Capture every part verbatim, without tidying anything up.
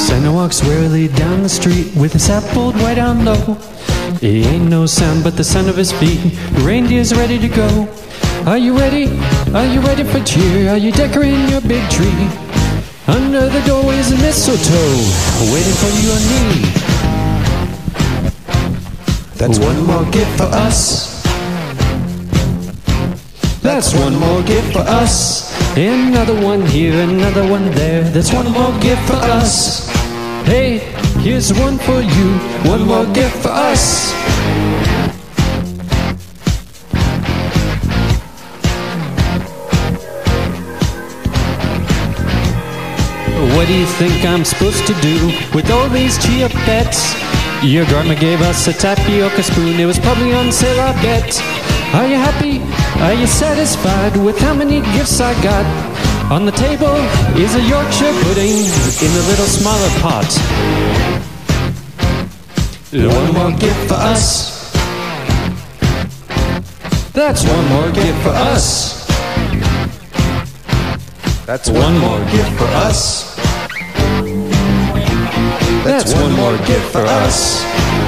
Santa walks warily down the street with his hat pulled way down low. He ain't no sound but the sound of his feet. The reindeer's ready to go. Are you ready? Are you ready for cheer? Are you decorating your big tree? Under the doorways of mistletoe, waiting for you and me. That's one more gift for us. That's one more gift for us. Another one here, another one there. That's one more gift for us. Hey, here's one for you. One more gift for us. What do you think I'm supposed to do with all these chia pets? Your grandma gave us a tapioca spoon. It was probably on sale, I bet. Are you happy? Are you satisfied with how many gifts I got? On the table is a Yorkshire pudding in a little smaller pot. One more gift for us. That's one more gift for us. That's one more gift for us. That's one more gift for us.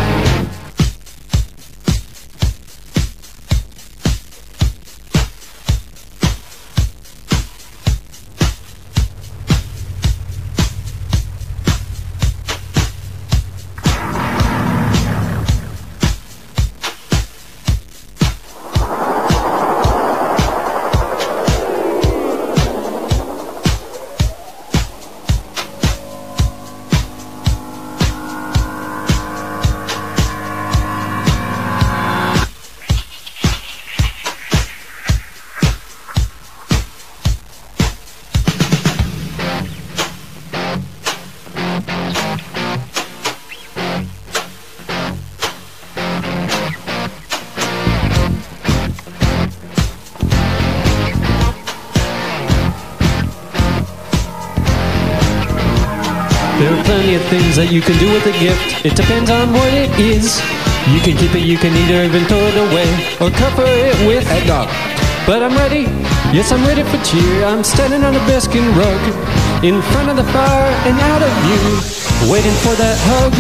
There are plenty of things that you can do with a gift. It depends on what it is. You can keep it, you can eat it, or even throw it away, or cover it with eggnog. But I'm ready, yes I'm ready for cheer. I'm standing on a bearskin rug, in front of the fire and out of view, waiting for that hug.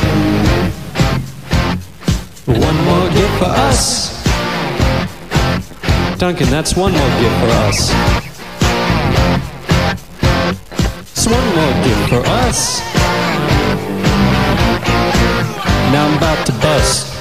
One more gift for us. Duncan, that's one more gift for us. One more gift for us. Now I'm about to bust.